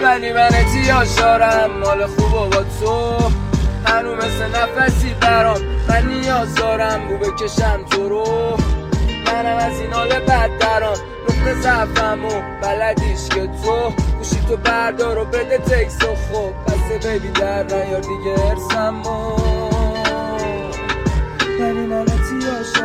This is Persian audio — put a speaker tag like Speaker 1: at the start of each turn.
Speaker 1: ولی من اتیاشارم مال خوب و با تو هنو مثل نفسی برام من نیاز دارم بو بکشم تو رو منم از این حال بد درام نقطه ضعفم و بلدیش که تو گوشی تو بردار و بده تکس و خوب بسه بیبی در نیار دیگه ارسم و ولی من اتیاشارم